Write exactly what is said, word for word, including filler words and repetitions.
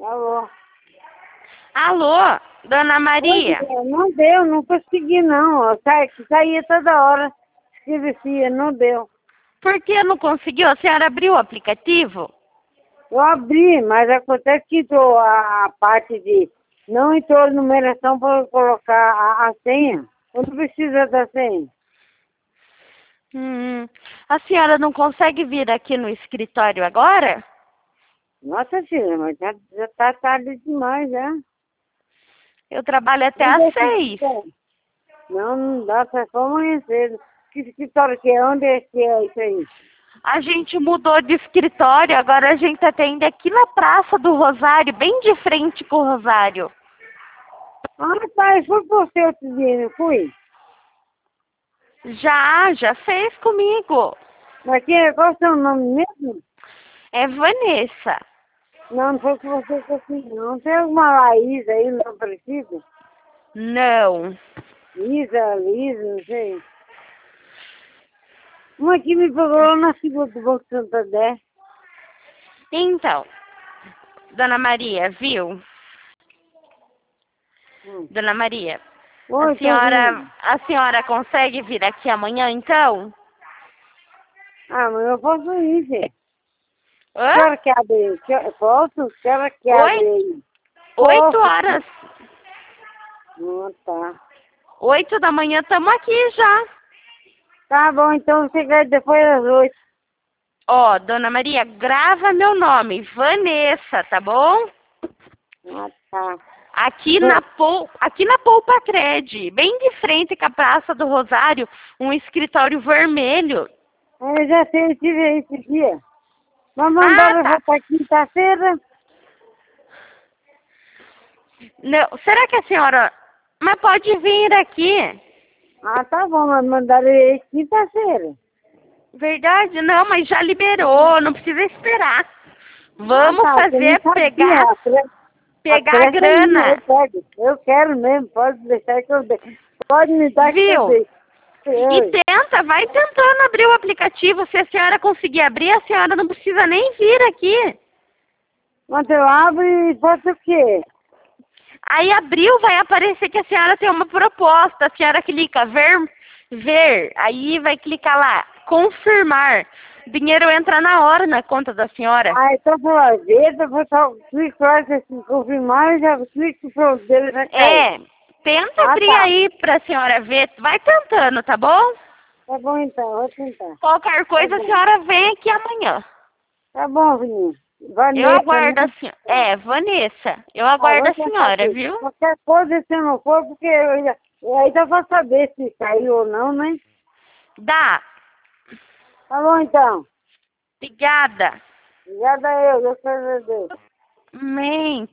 Alô? Alô, Dona Oi, Maria? não deu, não consegui não. Eu sa- saía toda hora, escrevia, não deu. Por que não conseguiu? A senhora abriu o aplicativo? Eu abri, mas acontece que entrou a, a parte de não entrou a numeração para colocar a, a senha. Eu não precisa da senha. Hum, a senhora não consegue vir aqui no escritório agora? Nossa filha, mas já, já tá tarde demais, já. Eu trabalho até Onde às é que seis. é? Não, não dá, só for amanhã cedo. Que escritório que é? Onde é que é isso aí? A gente mudou de escritório, agora a gente atende aqui na Praça do Rosário, bem de frente com o Rosário. Ah, tá, eu fui por você outro dia, não fui? Já, já fez comigo. Mas que, qual é o seu nome mesmo? É Vanessa. Não, não foi com você que eu fiz, não. Tem alguma Laís aí, não precisa? Não. Isa, Lisa, não sei. Uma que me pegou na fila do Banco Santander. Então, Dona Maria, viu? Hum. Dona Maria, a Oi, tô senhora, vindo. a senhora consegue vir aqui amanhã, então? Ah, mas eu posso ir, Zé. Hã? Que hora que abre aí? Que hora- Posso? Que hora que abre Oi? aí? Oito Posso? horas. Não, tá. Oito da manhã estamos aqui já. Tá bom, então você quer depois das oito. Ó, Dona Maria, grava meu nome, Vanessa, tá bom? Ah, tá. Aqui na, Pou, aqui na Poupa Cred, bem de frente com a Praça do Rosário, um escritório vermelho. Eu já sei, eu tive aí esse dia. Mas Ah, mandaram eu tá. voltar quinta-feira. Não, será que a senhora... Mas pode vir aqui. Ah, tá bom, mas mandaram eu ir quinta-feira. Verdade? Não, mas já liberou, não precisa esperar. Ah, Vamos tá, você não fazer sabia. pegar, A pressa, a pegar a pressa é minha, eu grana. pego. Eu quero mesmo, pode deixar que eu dei. Pode me dar que eu Viu? dei. E Eu, tenta, vai tentando abrir o aplicativo. Se a senhora conseguir abrir, a senhora não precisa nem vir aqui. quando eu abro e faço o quê? Aí abriu, vai aparecer que a senhora tem uma proposta. A senhora clica ver, ver. Aí vai clicar lá, confirmar. Dinheiro entra na hora na conta da senhora. Ah, então por lá, ver, depois só clico lá, se assim, confirmar, já clico pro dele já cai. É, tenta Ah, abrir tá. aí pra senhora ver. Vai tentando, tá bom? Tá bom então, vou tentar. Qualquer Tá coisa a bom. senhora vem aqui amanhã. Tá bom, Vinícius. Eu Vanessa, aguardo a né? senhora. É, Vanessa. Eu Ah, aguardo vou a tentar senhora, aqui. viu? Qualquer coisa, se eu não for, porque eu já... Aí dá pra saber se caiu ou não, né? Dá. Tá bom, então. Obrigada. Obrigada eu, Deus te abençoe. Amém.